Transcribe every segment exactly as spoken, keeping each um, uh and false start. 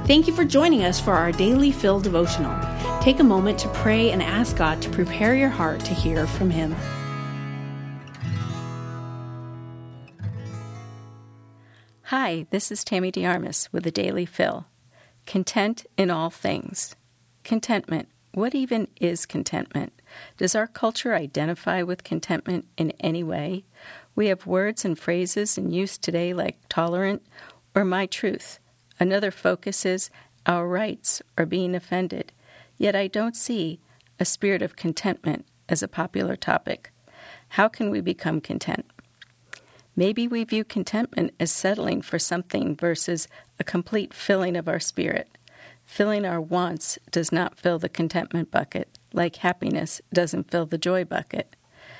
Thank you for joining us for our Daily Fill devotional. Take a moment to pray and ask God to prepare your heart to hear from Him. Hi, this is Tammy DeArmas with the Daily Fill. Content in all things. Contentment. What even is contentment? Does our culture identify with contentment in any way? We have words and phrases in use today like tolerant or my truth. Another focuses our rights or being offended. Yet I don't see a spirit of contentment as a popular topic. How can we become content? Maybe we view contentment as settling for something versus a complete filling of our spirit. Filling our wants does not fill the contentment bucket, like happiness doesn't fill the joy bucket.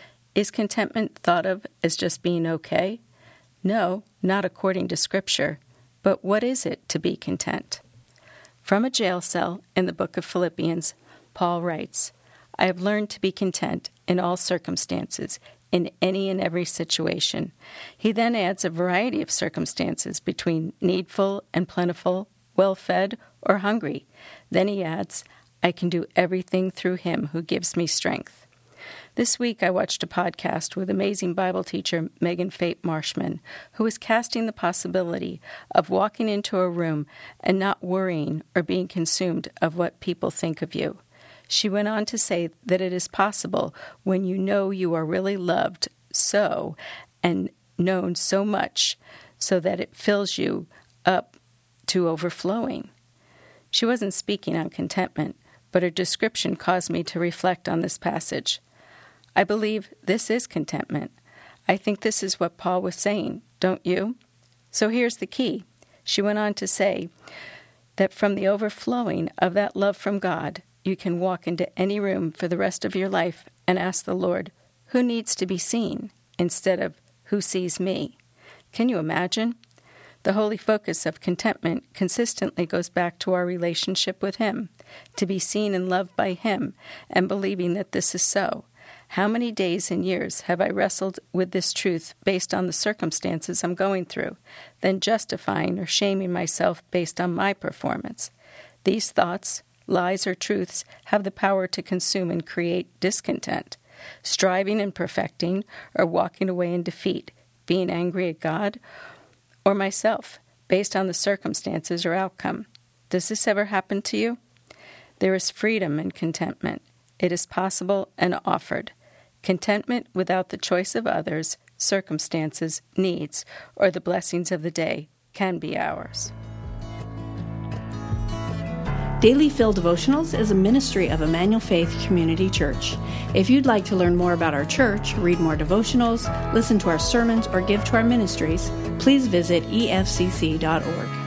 Is contentment thought of as just being okay? No, not according to Scripture. But what is it to be content? From a jail cell in the book of Philippians, Paul writes, I have learned to be content in all circumstances, in any and every situation. He then adds a variety of circumstances between needful and plentiful, well-fed or hungry. Then he adds, I can do everything through Him who gives me strength. This week I watched a podcast with amazing Bible teacher Megan Fate Marshman, who was casting the possibility of walking into a room and not worrying or being consumed of what people think of you. She went on to say that it is possible when you know you are really loved so and known so much so that it fills you up to overflowing. She wasn't speaking on contentment, but her description caused me to reflect on this passage. I believe this is contentment. I think this is what Paul was saying, don't you? So here's the key. She went on to say that from the overflowing of that love from God, you can walk into any room for the rest of your life and ask the Lord, who needs to be seen, instead of who sees me? Can you imagine? The holy focus of contentment consistently goes back to our relationship with Him, to be seen and loved by Him, and believing that this is so. How many days and years have I wrestled with this truth based on the circumstances I'm going through, then justifying or shaming myself based on my performance? These thoughts, lies or truths have the power to consume and create discontent, striving and perfecting, or walking away in defeat, being angry at God or myself based on the circumstances or outcome. Does this ever happen to you? There is freedom in contentment. It is possible and offered. Contentment without the choice of others, circumstances, needs, or the blessings of the day can be ours. Daily Fill Devotionals is a ministry of Emmanuel Faith Community Church. If you'd like to learn more about our church, read more devotionals, listen to our sermons, or give to our ministries, please visit e f c c dot org.